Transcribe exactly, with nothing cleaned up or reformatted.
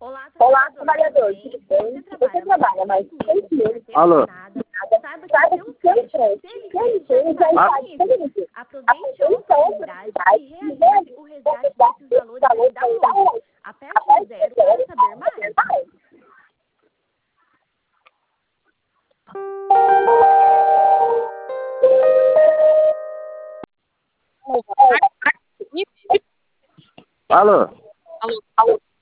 Olá, Olá, trabalhador, trabalhador, tudo tudo bem? bem? Você Você trabalha trabalha mais mais de de seis seis meses meses sem Alô? receber nada. Saiba que o Saiba seu que seu crédito crédito, CLT C L T, já já está está disponível. disponível. Aproveite a Aproveite a oportunidade oportunidade e e realize o realize o resgate resgate desses desses valores valores ainda ainda hoje. hoje. Aperte o Aperte o zero zero para saber para mais. saber mais. Alô? Alô?